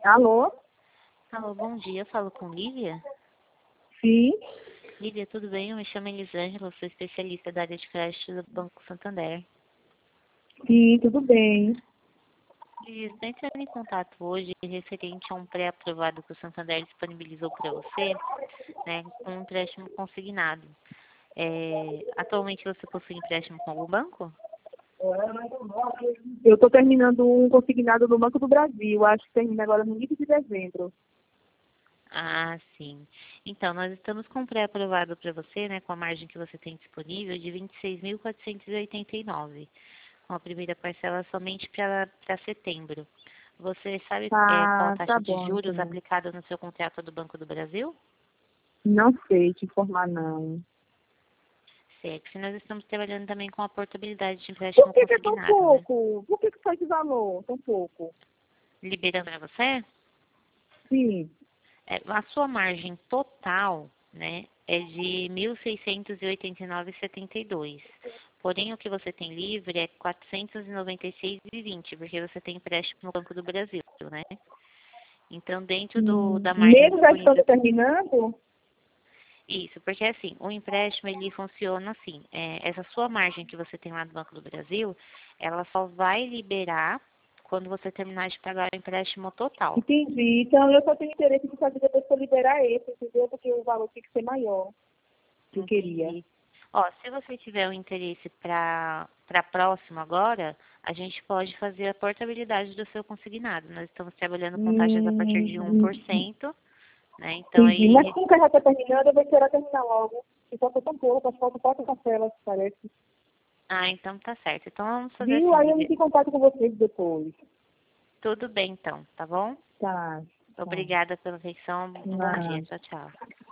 Alô? Alô, bom dia. Eu falo com Lívia. Sim, Lívia, tudo bem? Eu me chamo Elisângela, eu sou especialista da área de crédito do Banco Santander. sim, tudo bem. Lívia, estou entrando em contato hoje referente a um pré-aprovado que o Santander disponibilizou para você, né, com um empréstimo consignado. Atualmente você possui empréstimo com algum banco? Eu estou terminando um consignado no Banco do Brasil. Acho que termina agora no início de dezembro. Ah, sim. Então, nós estamos com um pré-aprovado para você, né, com a margem que você tem disponível de 26.489, com a primeira parcela somente para setembro. Você sabe qual a Ah, tá taxa de bom, juros então. aplicada no seu contrato do Banco do Brasil? Não sei te informar, não. Certo, que nós estamos trabalhando também com a portabilidade de Por empréstimo que é tão consignado, né? pouco? Por que foi esse valor tão pouco? Liberando para você, Sim. a sua margem total, né, é de 1.689,72. Porém, o que você tem livre é 496,20, porque você tem empréstimo no Banco do Brasil, né? Então, dentro da margem Mesmo já estando disponível. terminando? Isso, porque assim, o empréstimo ele funciona assim, essa sua margem que você tem lá do Banco do Brasil, ela só vai liberar quando você terminar de pagar o empréstimo total. Entendi. Então, eu só tenho interesse de fazer depois para liberar esse, entendeu? Porque o valor tem que ser maior que eu queria. Entendi. Ó, se você tiver um interesse para próximo agora, a gente pode fazer a portabilidade do seu consignado. Nós estamos trabalhando com taxas a partir de Hum, 1%, né? Então Entendi. Mas aí, como que já está terminando, eu vou esperar terminar logo. E só tão pouco, acho que faltam 4 parcelas, parece. então tá certo. Então vamos fazer Viu? assim, Aí eu Lívia. entro em contato com vocês depois. Tudo bem então, tá bom? Tá, tá. Obrigada pela atenção. Um bom dia. Nada. Tchau, tchau.